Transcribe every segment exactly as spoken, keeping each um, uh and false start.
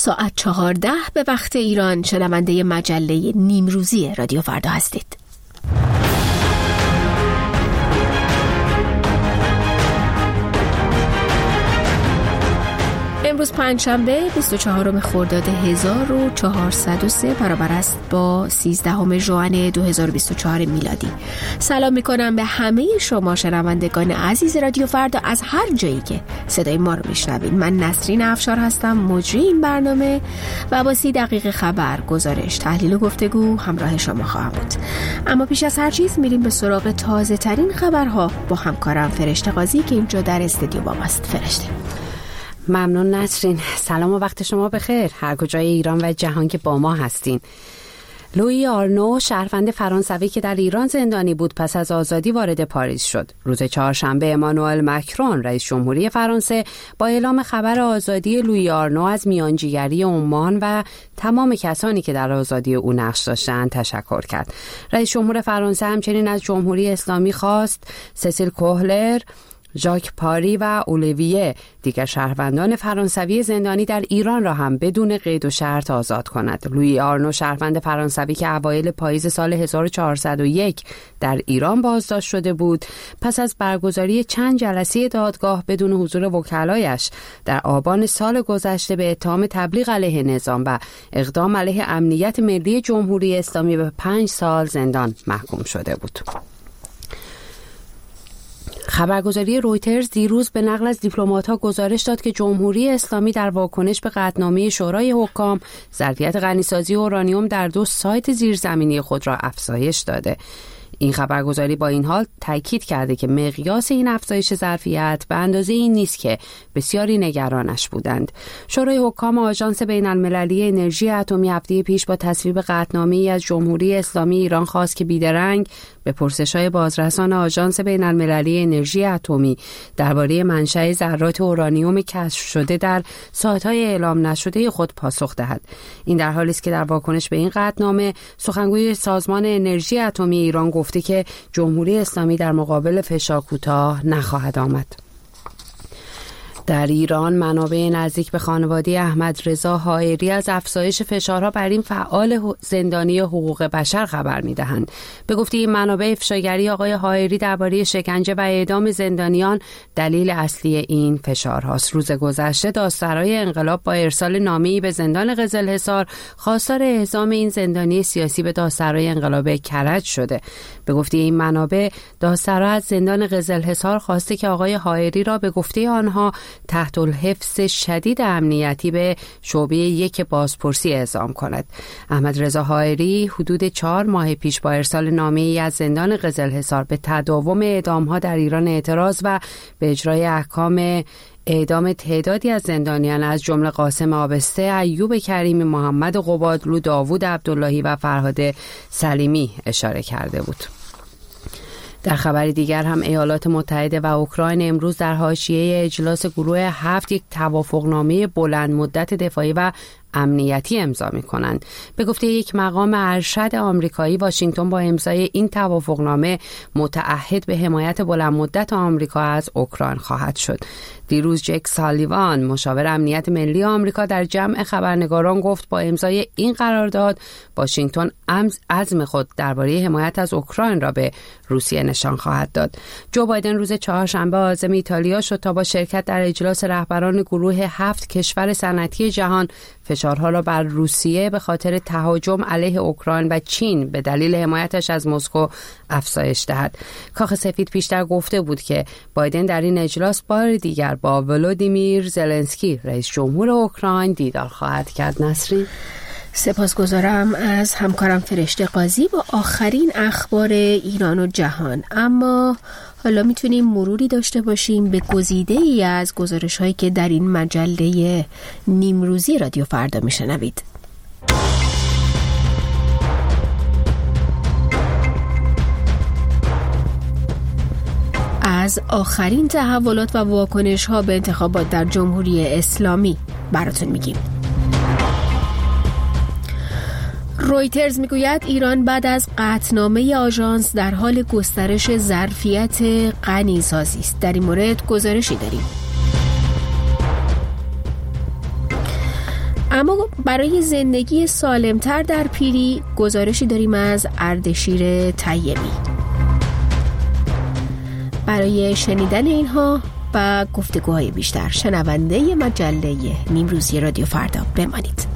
ساعت چهارده به وقت ایران شنونده مجله نیمروزی رادیو فردا هستید. امروز پنجشنبه بیست و چهارم خرداد هزار و چهارصد و سه برابر است با سیزدهم ژوئن دو هزار و بیست و چهار میلادی. سلام میکنم به همه شما شنوندگان عزیز رادیو فردا از هر جایی که صدای ما رو میشنوید. من نسرین افشار هستم، مجری این برنامه و با سی دقیقه خبر، گزارش، تحلیل و گفتگو همراه شما خواهم بود. اما پیش از هر چیز میریم به سراغ تازه ترین خبرها با همکارم فرشته قاضی که اینجا در استودیو با ماست. فرشته. ممنون نسرین. سلام و وقت شما بخیر هر کجای ایران و جهان که با ما هستین. لویی آرنو شهروند فرانسوی که در ایران زندانی بود پس از آزادی وارد پاریس شد. روز چهارشنبه امانوئل مکرون رئیس جمهوری فرانسه با اعلام خبر آزادی لویی آرنو از میانجیگری عمان و تمام کسانی که در آزادی او نقش داشتند تشکر کرد. رئیس جمهور فرانسه همچنین از جمهوری اسلامی خواست سیسیل کوهلر، ژاک پاری و اولیویه دیگر شهروندان فرانسوی زندانی در ایران را هم بدون قید و شرط آزاد کند. لویی آرنو شهروند فرانسوی که اوایل پاییز سال هزار و چهارصد و یک در ایران بازداشت شده بود، پس از برگزاری چند جلسه دادگاه بدون حضور وکلایش در آبان سال گذشته به اتهام تبلیغ علیه نظام و اقدام علیه امنیت ملی جمهوری اسلامی به پنج سال زندان محکوم شده بود. خبرگزاری رویترز دیروز به نقل از دیپلمات‌ها گزارش داد که جمهوری اسلامی در واکنش به قطعنامه شورای حکام ظرفیت غنیسازی اورانیوم در دو سایت زیرزمینی خود را افزایش داده. این خبرگزاری با این حال تاکید کرده که مقیاس این افزایش ظرفیت به اندازه این نیست که بسیاری نگرانش بودند. شورای حکام آژانس بین‌المللی انرژی اتمی هفته پیش با تصویب قطعنامه‌ای از جمهوری اسلامی ایران خواست که بیدرنگ به پرسش‌های بازرسان آژانس بین‌المللی انرژی اتمی درباره منشأ ذرات اورانیوم کشف شده در سایت‌های اعلام نشده خود پاسخ دهد. این در حالی است که در واکنش به این قطعنامه سخنگوی سازمان انرژی اتمی ایران گفته که جمهوری اسلامی در مقابل فشار کوتاه نخواهد آمد. در ایران منابع نزدیک به خانواده احمد رضا حائری از افزایش فشارها بر این فعال زندانی حقوق بشر خبر می‌دهند. به گفته این منابع افشاگری آقای حائری درباره شکنجه و اعدام زندانیان دلیل اصلی این فشارهاست. روز گذشته دادسرای انقلاب با ارسال نامه‌ای به زندان قزلحصار خواستار اعزام این زندانی سیاسی به دادسرای انقلاب کرج شده. به گفته این منابع دادسرا از زندان قزلحصار خواسته که آقای حائری را به گفته آنها تحت الحفظ شدید امنیتی به شعبه یک بازپرسی اعزام کند. احمد رضا حائری حدود چهار ماه پیش با ارسال نامه‌ای از زندان قزلحصار به تداوم اعدام‌ها در ایران اعتراض و به اجرای احکام اعدام تعدادی از زندانیان از جمله قاسم آبسته، ایوب کریمی، محمد قبادلو، داوود عبداللهی و فرهاد سلیمی اشاره کرده بود. در خبر دیگر هم ایالات متحده و اوکراین امروز در حاشیه اجلاس گروه هفت یک توافقنامه بلند مدت دفاعی و امنیتی امضا می‌کنند. به گفته یک مقام ارشد آمریکایی، واشنگتن با امضای این توافقنامه متعهد به حمایت بلند مدت آمریکا از اوکراین خواهد شد. دیروز جک سالیوان مشاور امنیت ملی آمریکا در جمع خبرنگاران گفت با امضای این قرارداد واشنگتن عزم خود درباره حمایت از اوکراین را به روسیه نشان خواهد داد. جو بایدن روز چهارشنبه عازم ایتالیا شد تا با شرکت در اجلاس رهبران گروه هفت کشور صنعتی جهان فشارها را بر روسیه به خاطر تهاجم علیه اوکراین و چین به دلیل حمایتش از مسکو افزایش دهد. کاخ سفید پیشتر گفته بود که بایدن در این اجلاس بار دیگر با ولودیمیر زلنسکی رئیس جمهور اوکراین دیدار خواهد کرد. نسرین، سپاسگزارم از همکارم فرشته قاضی با آخرین اخبار ایران و جهان. اما حالا میتونیم مروری داشته باشیم به گزیده ای از گزارش هایی که در این مجله نیمروزی رادیو فردا میشنوید. از آخرین تحولات و واکنش ها به انتخابات در جمهوری اسلامی براتون میگیم. رویترز میگوید ایران بعد از قطعنامه آژانس در حال گسترش ظرفیت غنیسازی است. در این مورد گزارشی داریم. اما برای زندگی سالمتر در پیری گزارشی داریم از اردشیر طیبی. برای شنیدن اینها و گفتگوهای بیشتر شنونده مجله نیمروزی رادیو فردا بمانید.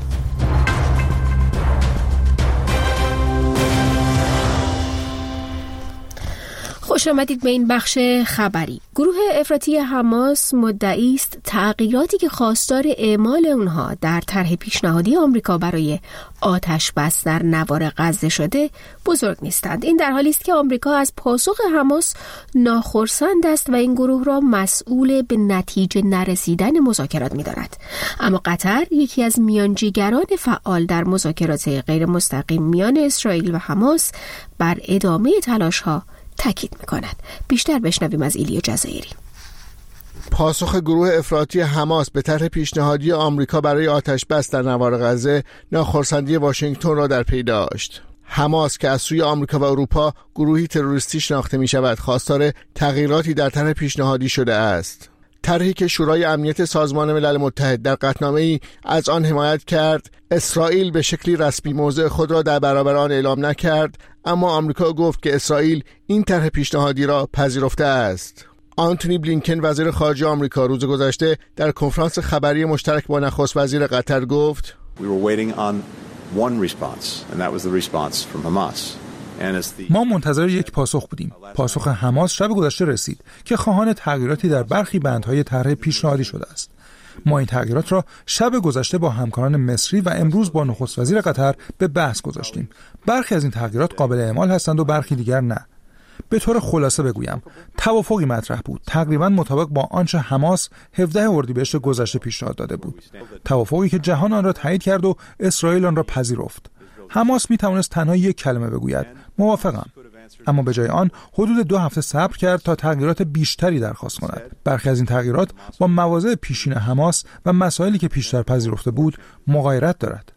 خوش آمدید به این بخش خبری. گروه افراطی حماس مدعی است تغییراتی که خواستار اعمال اونها در طرح پیشنهادی آمریکا برای آتش بس در نوار غزه شده بزرگ نیستند. این در حالی است که آمریکا از پاسخ حماس ناخرسند است و این گروه را مسئول به نتیجه نرسیدن مذاکرات می‌داند. اما قطر یکی از میانجیگران فعال در مذاکرات غیر مستقیم میان اسرائیل و حماس بر ادامه تلاش‌ها تاکید می‌کند. بیشتر بشنویم از ایلیا جزایری. پاسخ گروه افراطی حماس به طرح پیشنهادی آمریکا برای آتش بس در نوار غزه ناخرسندی واشنگتن را در پی داشت. حماس که از سوی آمریکا و اروپا گروهی تروریستی شناخته می‌شود، خواستار تغییراتی در طرح پیشنهادی شده است. طرحی که شورای امنیت سازمان ملل متحد در قطعنامه‌ای از آن حمایت کرد، اسرائیل به شکلی رسمی موضع خود را در برابر آن اعلام نکرد، اما آمریکا گفت که اسرائیل این طرح پیشنهادی را پذیرفته است. آنتونی بلینکن وزیر خارجه آمریکا روز گذشته در کنفرانس خبری مشترک با نخست وزیر قطر گفت We were waiting on one response and that was the response from Hamas. ما منتظر یک پاسخ بودیم. پاسخ حماس شب گذشته رسید که خواهان تغییراتی در برخی بندهای طرح پیشنهادی شده است. ما این تغییرات را شب گذشته با همکاران مصری و امروز با نخست وزیر قطر به بحث گذاشتیم. برخی از این تغییرات قابل اعمال هستند و برخی دیگر نه. به طور خلاصه بگویم، توافقی مطرح بود، تقریباً مطابق با آنچه حماس هفدهم اردیبهشت گذشته پیشنهاد داده بود. توافقی که جهان آن را تایید کرد و اسرائیل آن را پذیرفت. حماس می توانست تنها یک کلمه بگوید، موافقم. اما به جای آن حدود دو هفته صبر کرد تا تغییرات بیشتری درخواست کند. برخی از این تغییرات با مواضع پیشین حماس و مسائلی که پیشتر پذیرفته بود مغایرت دارد.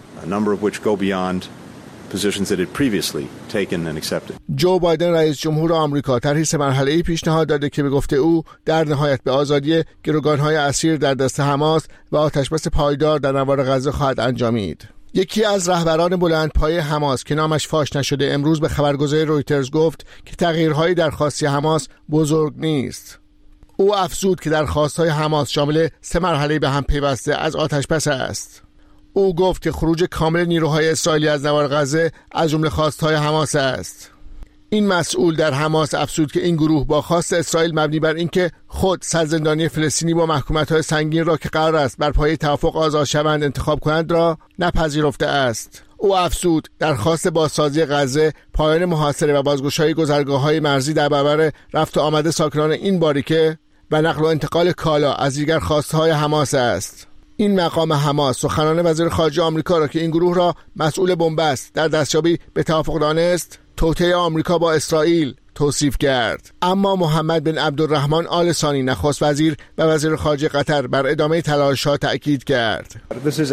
جو بایدن رئیس جمهور آمریکا طرحی سه مرحله‌ای پیشنهاد داده که به گفته او در نهایت به آزادی گروگان‌های اسیر در دست حماس و آتشبس پایدار در نوار غزه خواهد انجامید. یکی از رهبران بلندپایه حماس که نامش فاش نشده امروز به خبرگزاری رویترز گفت که تغییرهای درخواستی حماس بزرگ نیست. او افزود که درخواست‌های حماس شامل سه مرحله به هم پیوسته از آتش‌بس است. او گفت که خروج کامل نیروهای اسرائیلی از نوار غزه از جمله خواست‌های حماس است. این مسئول در حماس افزود که این گروه با خواست اسرائیل مبنی بر اینکه خود سرزندانی فلسطینی با محکومیت‌های سنگین را که قرار است بر پایه توافق آزاد شوند انتخاب کنند را نپذیرفته است. او افزود درخواست بازسازی غزه، پایان محاصره و بازگشایی گذرگاه‌های مرزی در برابر رفت و آمد ساکنان این باریکه و نقل و انتقال کالا از دیگر خواست‌های حماس است. این مقام حماس سخنان وزیر خارجه آمریکا را که این گروه را مسئول بنبست در دستیابی به توافق دانست، توطئه آمریکا با اسرائیل توصیف کرد. اما محمد بن عبدالرحمن آل ثانی نخست وزیر و وزیر خارجه قطر بر ادامه تلاش‌ها تأکید کرد.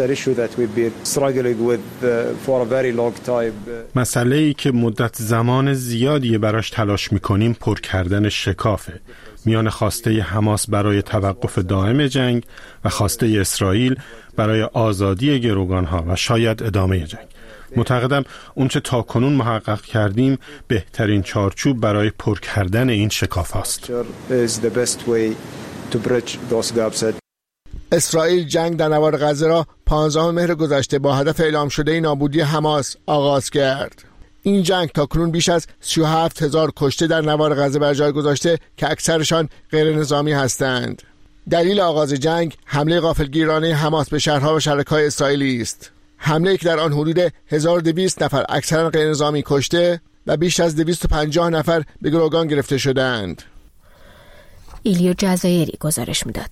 مسئله‌ای که مدت زمان زیادی براش تلاش می‌کنیم پر کردن شکافه میان خواسته حماس برای توقف دائم جنگ و خواسته اسرائیل برای آزادی گروگان‌ها و شاید ادامه جنگ. معتقدم اونچه تا کنون محقق کردیم بهترین چارچوب برای پر کردن این شکاف است. اسرائیل جنگ در نوار غزه را پانزدهم مهر گذشته با هدف اعلام شده نابودی حماس آغاز کرد. این جنگ تا کنون بیش از سی و هفت هزار کشته در نوار غزه بر جای گذاشته که اکثرشان غیر نظامی هستند. دلیل آغاز جنگ حمله غافلگیرانه حماس به شهرها و شرکای اسرائیلی است. حمله که در آن حدود هزار و دویست نفر اکثرا غیر نظامی کشته و بیش از دویست و پنجاه نفر به گروگان گرفته شدند. ایلیا جزایری گزارش میداد.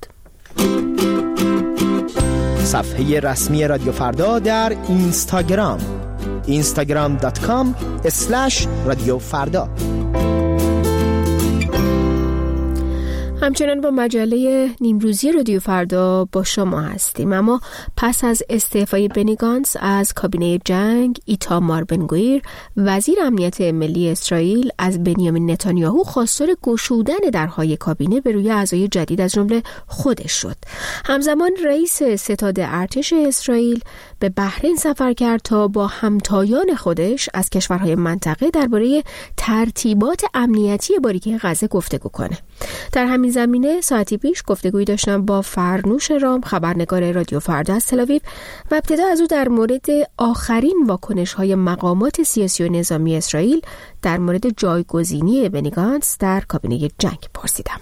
صفحه رسمی رادیو فردا در اینستاگرام اینستاگرام دات کام اسلش رادیو فردا. همچنان با مجله نیمروزی رادیو فردا با شما هستیم. اما پس از استعفای بنی گانتز از کابینه جنگ، ایتامار بن-گویر وزیر امنیت ملی اسرائیل از بنیامین نتانیاهو خواستار گشودن درهای کابینه به روی اعضای جدید از جمله خودش شد. همزمان رئیس ستاد ارتش اسرائیل به بحرین سفر کرد تا با همتایان خودش از کشورهای منطقه درباره ترتیبات امنیتی باریکه غزه گفتگو کنه. در همین زمینه ساعتی پیش گفتگویی داشتم با فرنوش رام، خبرنگار رادیو فردا از تل‌آویو، و ابتدا از او در مورد آخرین واکنش‌های مقامات سیاسی و نظامی اسرائیل در مورد جایگزینی بنی گانتز در کابینه جنگ پرسیدم.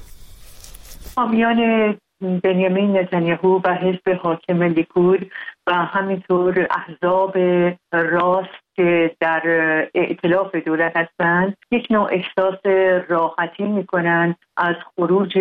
حامیان بنیامین نتانیاهو و حزب حاکم لیکود و همینطور احزاب راست که در ائتلاف دولت هستند یک نوع احساس راحتی میکنن از خروج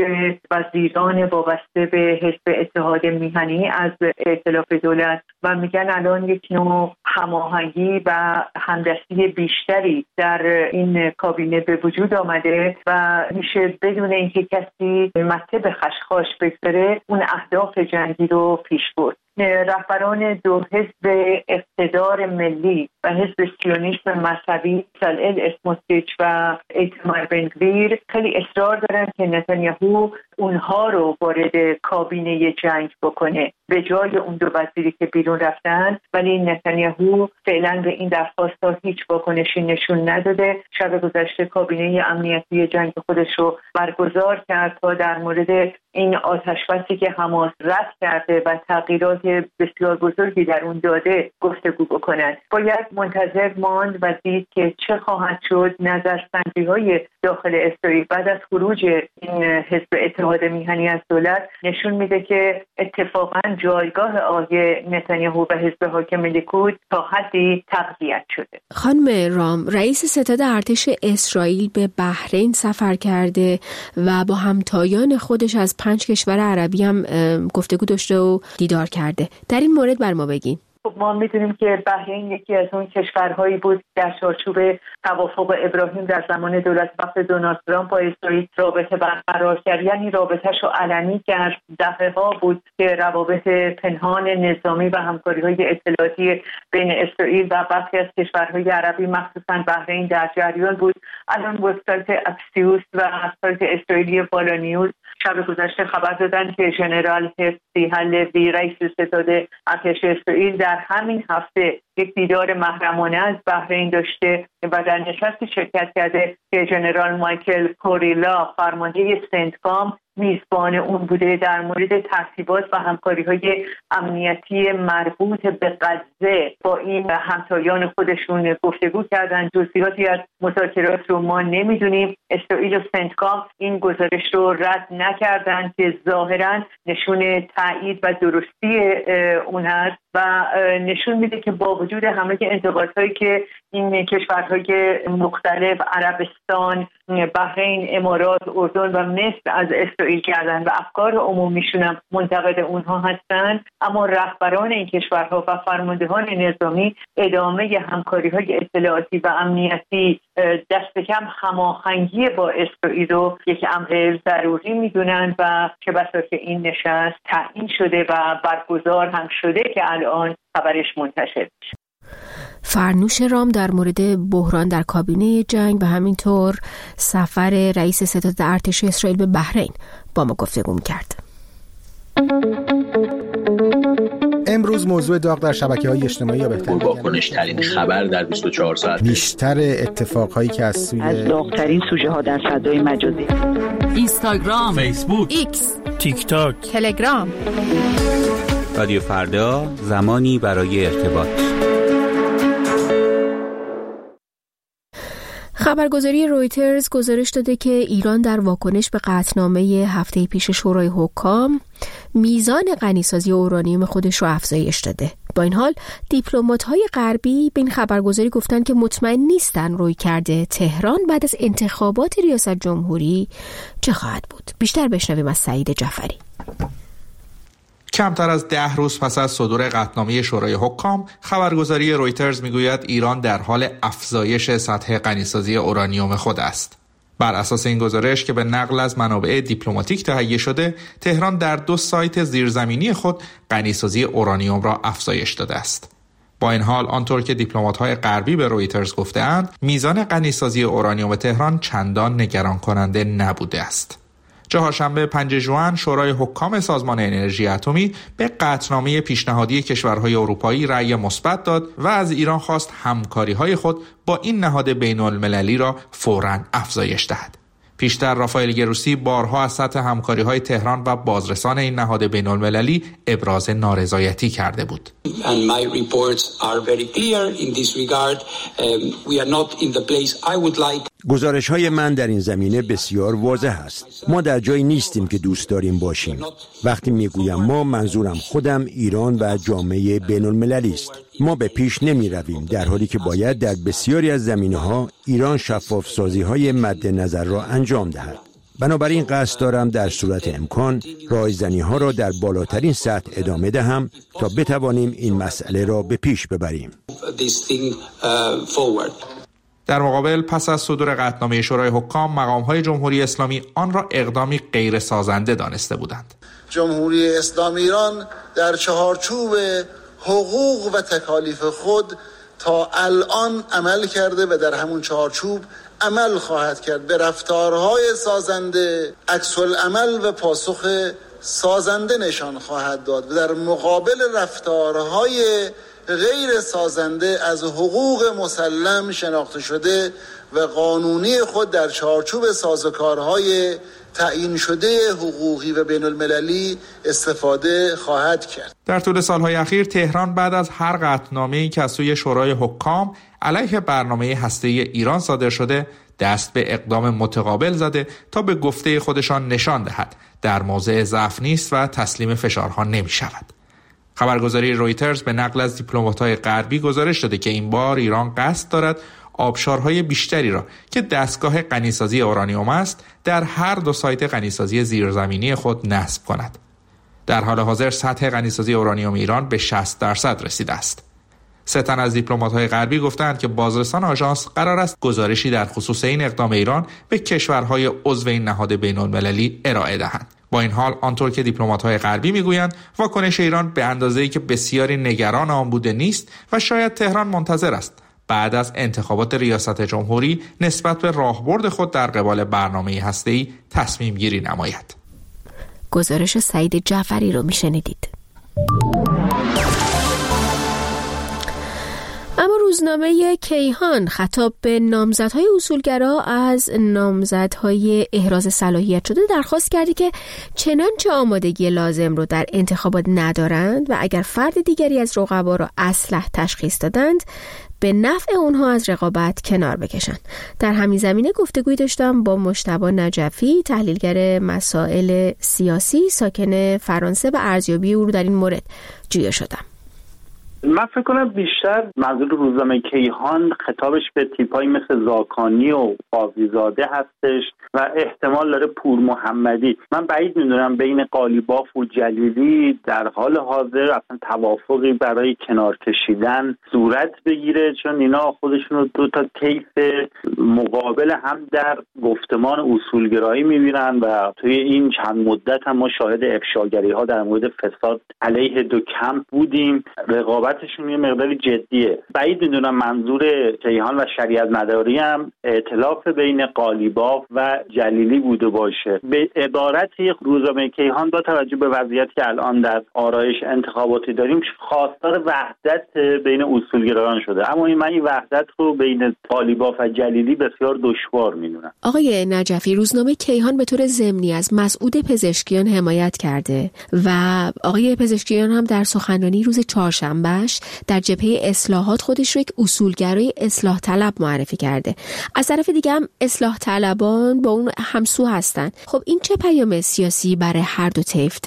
وزیران وابسته به حزب اتحاد میهنی از ائتلاف دولت و میگن الان یک نوع هماهنگی و همدستی بیشتری در این کابینه به وجود آمده و میشه بدون اینکه کسی مته به خشخاش بگذاره اون اهداف جنگی رو پیش برد. رهبران دو حزب اقتدار ملی و حزب سیونیسم مذهبی بصلئیل اسموتریچ و ایتامار بن-گویر خیلی اصرار دارن که نتانیاهو اونها رو وارد کابینه جنگ بکنه به جای اون دو وزیری که بیرون رفتن، ولی نتانیاهو فعلا به این درخواست هیچ واکنشی نشون نداده. شب گذشته کابینه امنیتی جنگ خودش رو برگزار کرد تا در مورد این آتشبسی که حماس رد کرده و تغییرات بسیار بزرگی در اون داده گفتگو بکنند. باید منتظر ماند و دید که چه خواهد شد. نظرسنجی‌های داخل اسرائیل بعد از خروج این حزب اتحاد میهنی از دولت نشون میده که اتفاقاً جایگاه آقای نتانیاهو و حزب حاکم لیکود تا حدی تقویت شده. خانم رام، رئیس ستاد ارتش اسرائیل به بحرین سفر کرده و با همتایان خودش از پنج کشور عربی هم گفتگو داشته و دیدار کرده. در این مورد بر ما بگین. خب ما میدونیم که بحرین یکی از اون کشورهایی بود در چارچوب توافق ابراهیم در زمان دولت وقت دونالد ترامپ با اسرائیل رابطه برقرار کرد، یعنی رابطه‌اش رو علنی کرد. دهه‌ها بود که روابط پنهان نظامی و همکاری‌های اطلاعاتی بین اسرائیل و برخی از کشورهای عربی مخصوصاً بحرین در جریان بود. الان وبسایت اکسیوس و سایت اسرائیلی والا نیوز شب گذشته خبر دادن که ژنرال هرتزی هلوی رئیس ستاد ارتش اسرائیل در همین هفته یک دیدار محرمانه از بحرین داشته و در نشستی شرکت کرده که ژنرال مایکل کوریلا فرمانده سنتکام میزبان اون بوده. در مورد ترتیبات و همکاری‌های امنیتی مربوط به غزه با این همتایان خودشون گفتگو کردن. جزئیاتی از مذاکرات رو ما نمیدونیم. اسرائیل و سنتکام این گزارش رو رد نکردن که ظاهراً نشون تایید و درستی اون هست و نشون میده که با وجود همه انتقادهایی که این کشورهای مختلف عربستان، بحرین، امارات، اردن و مصر از اسرائیل کردن و افکار عمومیشون هم منتقد اونها هستند، اما رهبران این کشورها و فرماندهان نظامی ادامه همکاری‌های اطلاعاتی و امنیتی دست کم هماهنگی با اسرائیل رو یک امر ضروری میدونن و چه بسا که این نشست تعیین شده و برگزار هم شده که الان خبرش منتشر میشه. فرنوش رام در مورد بحران در کابینه جنگ و همینطور سفر رئیس ستاد ارتش اسرائیل به بحرین با ما گفتگو کرد. امروز موضوع داغ در شبکه‌های اجتماعی یا بهتر واکنش ترین خبر در بیست و چهار ساعت، بیشتر اتفاقهایی که از سوی از داغ‌ترین سوژه ها در فضای مجازی، اینستاگرام، فیسبوک، ایکس، تیک تاک، تلگرام. رادیو فردا، زمانی برای ارتباط. خبرگزاری رویترز گزارش داده که ایران در واکنش به قطعنامه هفته پیش شورای حکام میزان غنیسازی اورانیوم خودش رو افزایش داده. با این حال دیپلمات‌های غربی به این خبرگزاری گفتن که مطمئن نیستن رویکرد تهران بعد از انتخابات ریاست جمهوری چه خواهد بود. بیشتر بشنویم از سعید جعفری. کمتر از ده روز پس از صدور قطعنامه شورای حکام، خبرگزاری رویترز میگوید ایران در حال افزایش سطح غنیسازی اورانیوم خود است. بر اساس این گزارش که به نقل از منابع دیپلماتیک تهیه شده، تهران در دو سایت زیرزمینی خود غنیسازی اورانیوم را افزایش داده است. با این حال آنطور که دیپلمات‌های غربی به رویترز گفته‌اند، میزان غنیسازی اورانیوم تهران چندان نگران کننده نبوده است. چهارشنبه پنجم ژوئن شورای حکام سازمان انرژی اتمی به قطعنامه پیشنهادی کشورهای اروپایی رأی مثبت داد و از ایران خواست همکاری‌های خود با این نهاد بین‌المللی را فوراً افزایش دهد. پیشتر رافائل گروسی بارها از سطح همکاری‌های تهران و بازرسان این نهاد بین‌المللی ابراز نارضایتی کرده بود. گزارش‌های من در این زمینه بسیار واضح است. ما در جایی نیستیم که دوست داریم باشیم. وقتی میگویم ما، منظورم خودم، ایران و جامعه بین‌المللی است. ما به پیش نمی رویم، در حالی که باید در بسیاری از زمینه‌ها ایران شفاف سازی‌های مد نظر را انجام دهد. بنابراین قصد دارم در صورت امکان رایزنی‌ها را در بالاترین سطح ادامه دهم تا بتوانیم این مسئله را به پیش ببریم. در مقابل پس از صدور قطعنامه شورای حکام، مقام‌های جمهوری اسلامی آن را اقدامی غیر سازنده دانسته بودند. جمهوری اسلامی ایران در چهارچوب حقوق و تکالیف خود تا الان عمل کرده و در همون چهارچوب عمل خواهد کرد. به رفتارهای سازنده عکس العمل و پاسخ سازنده نشان خواهد داد و در مقابل رفتارهای غیر سازنده از حقوق مسلم شناخته شده و قانونی خود در چارچوب سازوکارهای تعیین شده حقوقی و بین المللی استفاده خواهد کرد. در طول سالهای اخیر تهران بعد از هر قطعنامه‌ای که از سوی شورای حکام علیه برنامه هسته‌ای ایران صادر شده، دست به اقدام متقابل زده تا به گفته خودشان نشان دهد در موضع ضعف نیست و تسلیم فشارها نمی شود. خبرگزاری رویترز به نقل از دیپلمات‌های غربی گزارش داده که این بار ایران قصد دارد آبشارهای بیشتری را که دستگاه غنیسازی اورانیوم است در هر دو سایت غنیسازی زیرزمینی خود نصب کند. در حال حاضر سطح غنیسازی اورانیوم ایران به شصت درصد رسیده است. سه تن از دیپلمات‌های غربی گفتند که بازرسان آژانس قرار است گزارشی در خصوص این اقدام ایران به کشورهای عضو این نهاد بین‌المللی ارائه دهند. با این حال آنطور که دیپلمات‌های غربی میگویند واکنش ایران به اندازه‌ای که بسیاری نگران آن بوده نیست و شاید تهران منتظر است بعد از انتخابات ریاست جمهوری نسبت به راهبرد خود در قبال برنامه هسته‌ای تصمیم گیری نماید. گزارش سعید جعفری رو میشنیدید. اما روزنامه کیهان خطاب به نامزدهای اصولگرا از نامزدهای احراز صلاحیت شده درخواست کرده که چنانچه آمادگی لازم رو در انتخابات ندارند و اگر فرد دیگری از رقبا را اصلح تشخیص دادند به نفع اونها از رقابت کنار بکشن. در همین زمینه گفتگوی داشتم با مجتبی نجفی، تحلیلگر مسائل سیاسی ساکن فرانسه و ارزیابی او رو در این مورد جویا شدم. من فکر کنم بیشتر منظور روزنامه کیهان خطابش به تیپایی مثل زاکانی و قاضیزاده هستش و احتمال داره پور محمدی. من بعید میدونم بین قالیباف و جلیلی در حال حاضر اصلا توافقی برای کنار کشیدن صورت بگیره، چون اینا خودشون رو دو تا کیس مقابل هم در گفتمان اصولگرایی میبینن و توی این چند مدت هم ما شاهد افشاگری ها در مورد فساد علیه دو کمپ بودیم. رقابت تشون یه مقداری جدیه. بعید میدونم منظور کیهان و شریعت مداری هم ائتلاف بین قالیباف و جلیلی بوده باشه. به عبارتی روزنامه کیهان با توجه به وضعیتی که الان در آرایش انتخاباتی داریم خواستار وحدت بین اصولگرایان شده، اما این من این وحدت رو بین قالیباف و جلیلی بسیار دشوار میدونم. آقای نجفی، روزنامه کیهان به طور ضمنی از مسعود پزشکیان حمایت کرده و آقای پزشکیان هم در سخنرانی روز چهارشنبه در جبهه اصلاحات خودش رو یک اصولگرای اصلاح طلب معرفی کرده. از طرف دیگه هم اصلاح طلبان با اون همسو هستن. خب این چه پیام سیاسی برای هر دو طیف داره؟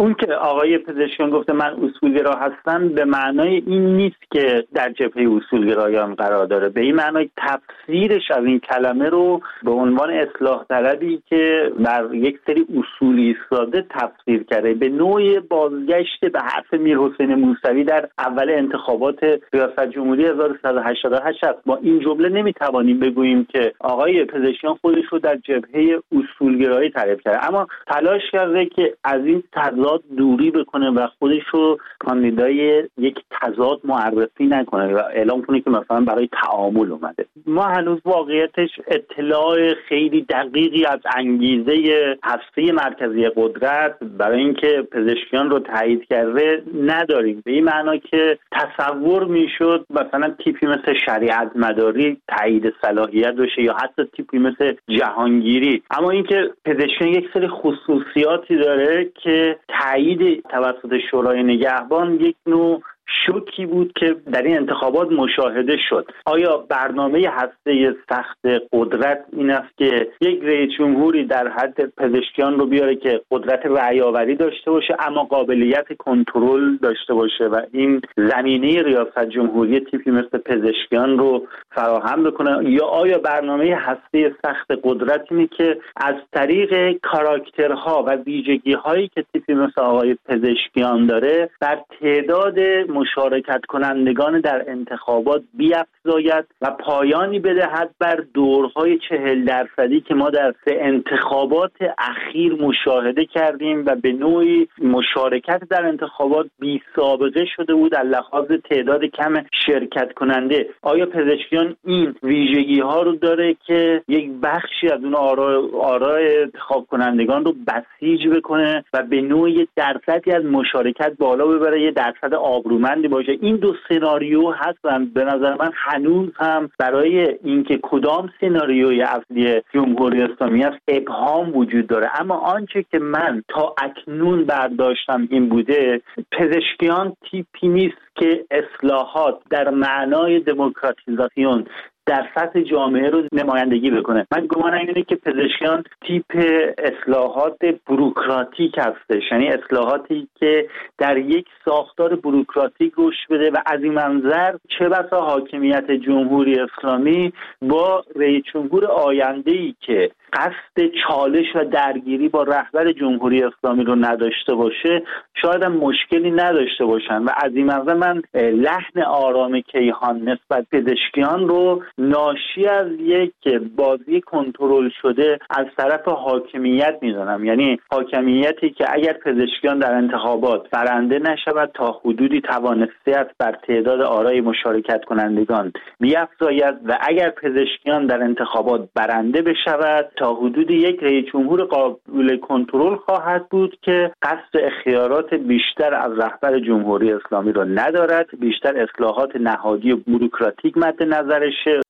اون که آقای پزشکیان گفته من اصولگرا هستم به معنای این نیست که در جبهه اصولگرایان قرار داره، به این معنای تفسیرش از این کلمه رو به عنوان اصلاح طلبی که بر یک سری اصول ایستاده تفسیر کرده، به نوع بازگشت به حرف میرحسین موسوی در اول انتخابات ریاست جمهوری هزار و سیصد و هشتاد و هشت. با این جمله نمیتوانیم بگوییم که آقای پزشکیان خودش رو در جبهه اصولگرایی تعریف کرده، اما تلاش کرده که از این تضاد دوری بکنه و خودش رو کاندیدای یک تضاد معرفی نکنه و اعلام کنه که مثلا برای تعامل اومده. ما هنوز واقعیتش اطلاع خیلی دقیقی از انگیزه هسته مرکزی قدرت برای اینکه پزشکیان رو تایید کرده نداریم، به این معنا که تصور میشد مثلا تیپی مثل شریعت مداری تایید صلاحیت داشته یا حتی تیپی مثل جهانگیری، اما اینکه پزشکیان یک سری خصوصیاتی داره که تایید توسط شورای نگهبان یک نوع شوکی بود که در این انتخابات مشاهده شد. آیا برنامه هسته سخت قدرت این است که یک رئیس جمهوری در حد پزشکیان رو بیاره که قدرت رأی‌آوری داشته باشه اما قابلیت کنترل داشته باشه و این زمینه ریاست جمهوری تیپی مثل پزشکیان رو فراهم بکنه، یا آیا برنامه هسته سخت قدرت اینه که از طریق کاراکترها و ویژگی‌هایی که تیپی مثل آقای پزشکیان داره بر تعداد مشارکت کنندگان در انتخابات بیفزاید و پایانی بدهد بر دورهای چهل درصدی که ما در سه انتخابات اخیر مشاهده کردیم و به نوعی مشارکت در انتخابات بی سابقه شده بود در لحاظ تعداد کم شرکت کننده. آیا پزشکیان این ویژگی ها رو داره که یک بخشی از اون آرای آرای انتخاب کنندگان رو بسیج بکنه و به نوعی درصدی از مشارکت بالا ببره، یه درصد آبرومندی باشه؟ این دو سناریو هستن. به نظر من هنوز هم برای اینکه کدام سناریوی اصلی جمهوری اسلامی است ابهام وجود داره، اما آنچه که من تا اکنون برداشتم این بوده پزشکیان تیپی نیست که اصلاحات در معنای دموکراتیزاسیون در سطح جامعه رو نمایندگی بکنه. من گمانم اینه که پزشکیان تیپ اصلاحات بوروکراتیک هستش، یعنی اصلاحاتی که در یک ساختار بوروکراتیک رشد بده و از این منظر چه بسا حاکمیت جمهوری اسلامی با رئیس جمهور آینده‌ای که قصد چالش و درگیری با رهبر جمهوری اسلامی رو نداشته باشه شاید هم مشکلی نداشته باشن و از این منظر من لحن آرام کیهان نسبت پزشکیان رو ناشی از یک بازی کنترل شده از طرف حاکمیت میدونم، یعنی حاکمیتی که اگر پزشکیان در انتخابات برنده نشود تا حدودی توانسته است بر تعداد آرای مشارکت کنندگان بیفزاید و اگر پزشکیان در انتخابات برنده بشود تا حدودی یک رئیس جمهور قابل کنترل خواهد بود که قصد اختیارات بیشتر از رهبر جمهوری اسلامی را ندارد، بیشتر اصلاحات نهادی و بوروکراتیک مد نظرشه.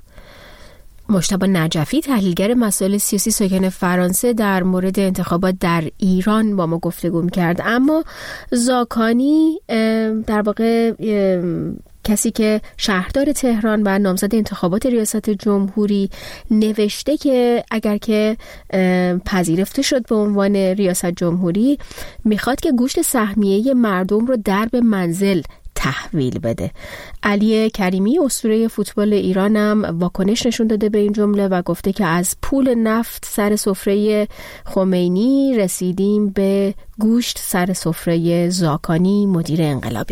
مجتبی نجفی تحلیلگر مسائل سیاسی ساکن فرانسه در مورد انتخابات در ایران با ما گفتگو می‌کرد. اما زاکانی در واقع کسی که شهردار تهران و نامزد انتخابات ریاست جمهوری نوشته که اگر که پذیرفته شد به عنوان ریاست جمهوری میخواد که گوشت سهمیه مردم رو در به منزل تحویل بده. علی کریمی اسطوره فوتبال ایران هم واکنش نشون داده به این جمله و گفته که از پول نفت سر سفره خمینی رسیدیم به گوشت سر سفره زاکانی مدیر انقلابی.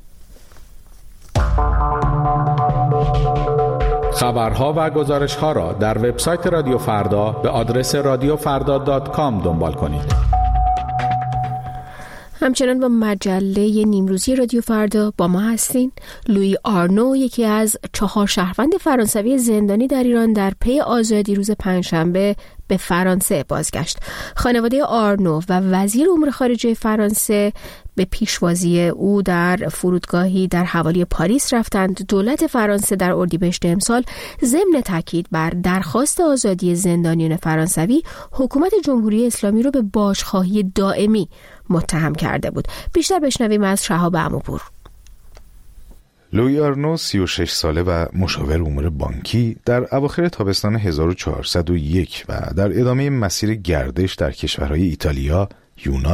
خبرها و گزارش‌ها را در وبسایت رادیو فردا به آدرس رادیو فردا دات کام دنبال کنید. همچنان با مجله نیمروزی رادیو فردا با ما هستین. لویی آرنو یکی از چهار شهروند فرانسوی زندانی در ایران در پی آزادی روز پنجشنبه به فرانسه بازگشت. خانواده آرنو و وزیر امور خارجه فرانسه به پیشوازی او در فرودگاهی در حوالی پاریس رفتند. دولت فرانسه در اردیبهشت امسال ضمن تاکید بر درخواست آزادی زندانیان فرانسوی حکومت جمهوری اسلامی رو به بازخواهی دائمی متهم کرده بود. بیشتر بشنویم از شهاب عموپور. لویی آرنو سی و شش ساله و مشاور امور بانکی در اواخر تابستان هزار و چهارصد و یک و در ادامه مسیر گردش در کشورهای ایتالیا، یونان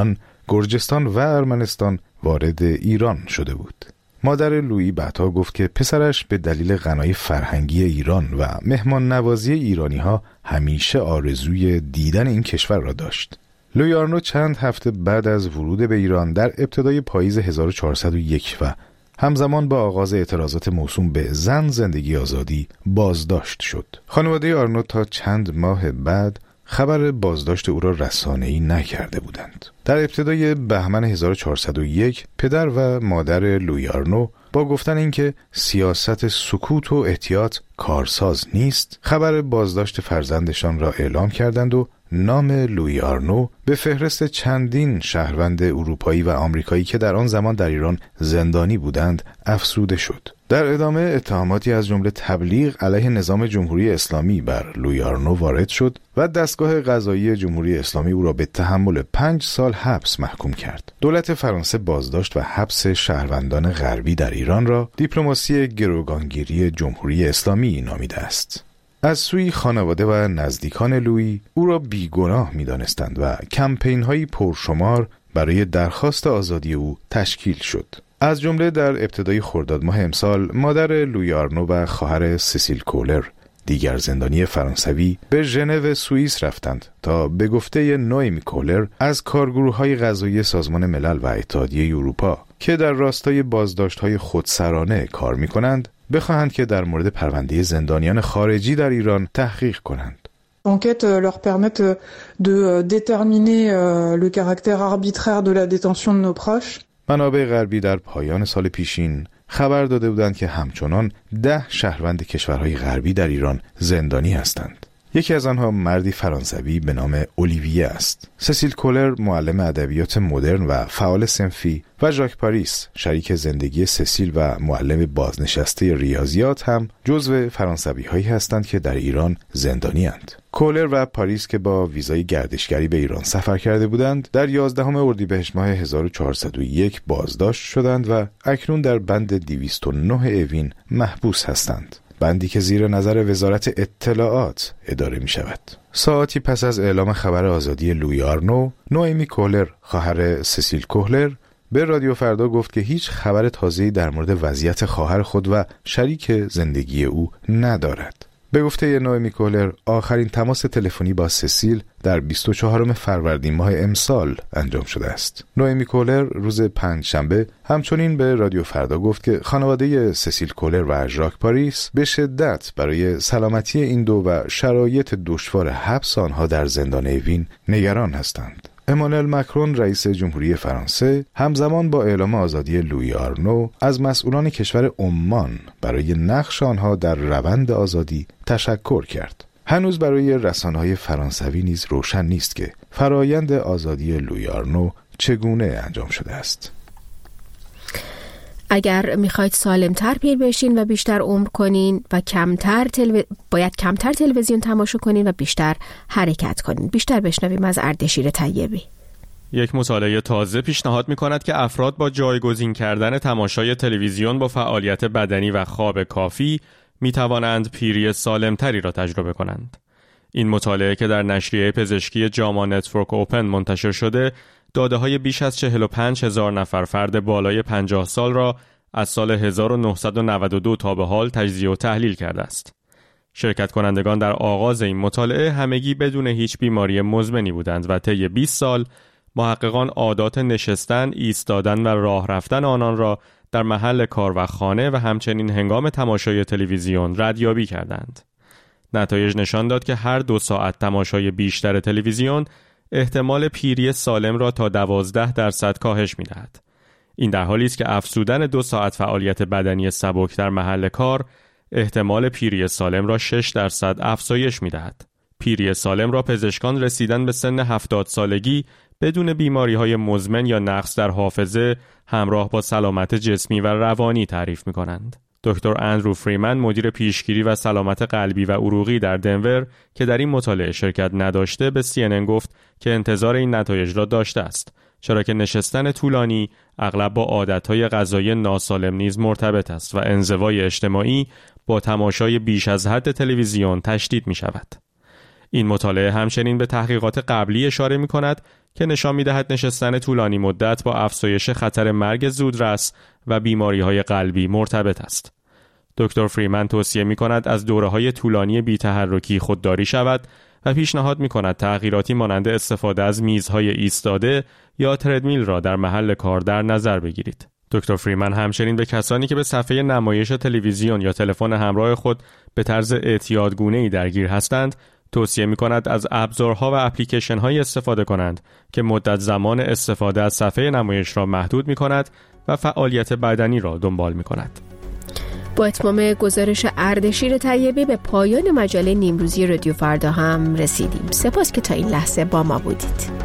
گرجستان و ارمنستان وارد ایران شده بود. مادر لویی بعدها گفت که پسرش به دلیل غنای فرهنگی ایران و مهمان نوازی ایرانی ها همیشه آرزوی دیدن این کشور را داشت. لویی آرنو چند هفته بعد از ورود به ایران در ابتدای پاییز هزار و چهارصد و یک و همزمان با آغاز اعتراضات موسوم به زن زندگی آزادی بازداشت شد. خانواده آرنو تا چند ماه بعد خبر بازداشت او را رسانه‌ای نکرده بودند. در ابتدای بهمن هزار و چهارصد و یک پدر و مادر لویی آرنو با گفتن اینکه سیاست سکوت و احتیاط کارساز نیست، خبر بازداشت فرزندشان را اعلام کردند و نام لویی آرنو به فهرست چندین شهروند اروپایی و آمریکایی که در آن زمان در ایران زندانی بودند افزوده شد. در ادامه اتهاماتی از جمله تبلیغ علیه نظام جمهوری اسلامی بر لویی آرنو وارد شد و دستگاه قضایی جمهوری اسلامی او را به تحمل پنج سال حبس محکوم کرد. دولت فرانسه بازداشت و حبس شهروندان غربی در ایران را دیپلماسی گروگانگیری جمهوری اسلامی نامیده است. از سوی خانواده و نزدیکان لویی او را بیگناه می‌دانستند و کمپین‌های پرشمار برای درخواست آزادی او تشکیل شد. از جمله در ابتدای خرداد ماه امسال مادر لویی آرنو و خواهر سیسیل کولر، دیگر زندانی فرانسوی، به ژنو سوئیس رفتند تا به گفته نوئمی کولر از کارگروه‌های قضایی سازمان ملل و اتحادیه اروپا که در راستای بازداشت‌های خودسرانه کار می‌کنند بخواهند که در مورد پرونده زندانیان خارجی در ایران تحقیق کنند. Enquête leur permettent de déterminer le caractère arbitraire de la détention de nos proches. منابع غربی در پایان سال پیشین خبر داده بودند که همچنان ده شهروند کشورهای غربی در ایران زندانی هستند. یکی از آنها مردی فرانسوی به نام اولیویه است. سیسیل کولر معلم ادبیات مدرن و فعال صنفی و ژاک پاریس شریک زندگی سیسیل و معلم بازنشسته ریاضیات هم جزو فرانسوی هایی هستند که در ایران زندانی اند. کولر و پاریس که با ویزای گردشگری به ایران سفر کرده بودند در یازدهم اردیبهشت ماه هزار و چهارصد و یک بازداشت شدند و اکنون در بند دویست و نه اوین محبوس هستند. بندی که زیر نظر وزارت اطلاعات اداره می شود. ساعتی پس از اعلام خبر آزادی لویی آرنو، نوئمی کولر، خواهر سیسیل کولر، به رادیو فردا گفت که هیچ خبر تازه‌ای در مورد وضعیت خواهر خود و شریک زندگی او ندارد. به گفته نوئمی کولر، آخرین تماس تلفنی با سیسیل در بیست و چهارم فروردین ماه امسال انجام شده است. نوئمی کولر روز پنجشنبه همچنین به رادیو فردا گفت که خانواده سیسیل کولر و ژاک پاریس به شدت برای سلامتی این دو و شرایط دشوار حبس آنها در زندان وین نگران هستند. امانوئل مکرون رئیس جمهوری فرانسه همزمان با اعلام آزادی لویی آرنو از مسئولان کشور عمان برای نقش آنها در روند آزادی تشکر کرد. هنوز برای رسانه‌های فرانسوی نیز روشن نیست که فرایند آزادی لویی آرنو چگونه انجام شده است. اگر میخواید سالمتر پیر بشین و بیشتر عمر کنین و کمتر تلو... باید کمتر تلویزیون تماشا کنین و بیشتر حرکت کنین. بیشتر بشنویم از اردشیر طیبی. یک مطالعه تازه پیشنهاد می‌کند که افراد با جایگزین کردن تماشای تلویزیون با فعالیت بدنی و خواب کافی می‌توانند پیری سالمتری را تجربه کنند. این مطالعه که در نشریه پزشکی جاما نتورک اوپن منتشر شده، داده‌های بیش از چهل و پنج هزار نفر فرد بالای پنجاه سال را از سال هزار و نهصد و نود و دو تا به حال تجزیه و تحلیل کرده است. شرکت کنندگان در آغاز این مطالعه همگی بدون هیچ بیماری مزمنی بودند و طی بیست سال محققان عادات نشستن، ایستادن و راه رفتن آنان را در محل کار و خانه و همچنین هنگام تماشای تلویزیون ردیابی کردند. نتایج نشان داد که هر دو ساعت تماشای بیشتر تلویزیون احتمال پیری سالم را تا دوازده درصد کاهش می‌دهد. این در حالی است که افزودن دو ساعت فعالیت بدنی سبک در محل کار احتمال پیری سالم را شش درصد افزایش می‌دهد. پیری سالم را پزشکان رسیدن به سن هفتاد سالگی بدون بیماری‌های مزمن یا نقص در حافظه همراه با سلامت جسمی و روانی تعریف می‌کنند. دکتر اندرو فریمن، مدیر پیشگیری و سلامت قلبی و عروقی در دنور که در این مطالعه شرکت نداشته، به سی ان ان گفت که انتظار این نتایج را داشته است، چرا که نشستن طولانی اغلب با عادت‌های غذایی ناسالم نیز مرتبط است و انزوای اجتماعی با تماشای بیش از حد تلویزیون تشدید می‌شود. این مطالعه همچنین به تحقیقات قبلی اشاره می کند که نشان می دهد نشستن طولانی مدت با افزایش خطر مرگ زودرس و بیماری های قلبی مرتبط است. دکتر فریمن توصیه می کند از دوره‌های طولانی بی‌تحرکی خودداری شود و پیشنهاد می کند تغییراتی مانند استفاده از میزهای ایستاده یا تردمیل را در محل کار در نظر بگیرید. دکتر فریمن همچنین به کسانی که به صفحه نمایش تلویزیون یا تلفن همراه خود به طرز اعتیادگونه‌ای درگیر هستند، توصیه می کند از ابزارها و اپلیکیشن های استفاده کنند که مدت زمان استفاده از صفحه نمایش را محدود می کند و فعالیت بدنی را دنبال می کند. با اتمام گزارش اردشیر طیبی به پایان مجله نیمروزی رادیو فردا هم رسیدیم. سپاس که تا این لحظه با ما بودید.